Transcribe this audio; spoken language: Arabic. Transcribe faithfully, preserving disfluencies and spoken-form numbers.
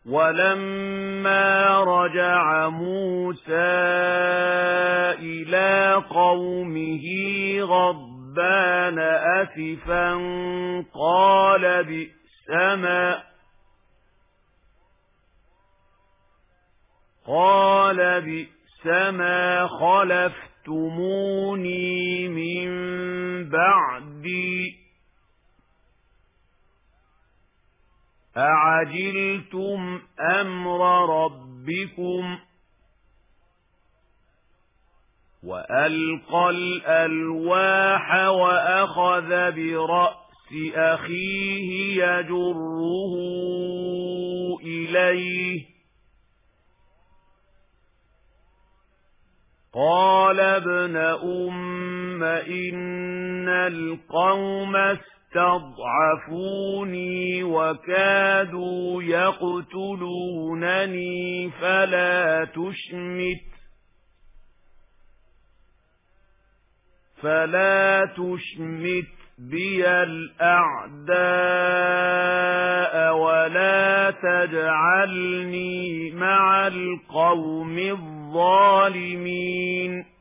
وَلَمَّا رَجَعَ مُوسَى إِلَى قَوْمِهِ غَضْبَانَ أَسِفًا قَالَ بِئْسَمَا قَالَ بِئْسَمَا خَلَفْتُمُونِي مِنْ بَعْدِي أَعَجِلْتُمْ أَمْرَ رَبِّكُمْ وَأَلْقَى الْأَلْوَاحَ وَأَخَذَ بِرَأْسِ أَخِيهِ يَجُرُّهُ إِلَيْهِ قَالَ ابْنَ أُمَّ إِنَّ الْقَوْمَ اسْتَضْعَفُونِي وَكَادُوا يَقْتُلُونَنِي فَلَا تُشْمِتْ فَلَا تُشْمِتْ بِيَ الْأَعْدَاءَ وَلَا تَجْعَلْنِي مَعَ الْقَوْمِ الظَّالِمِينَ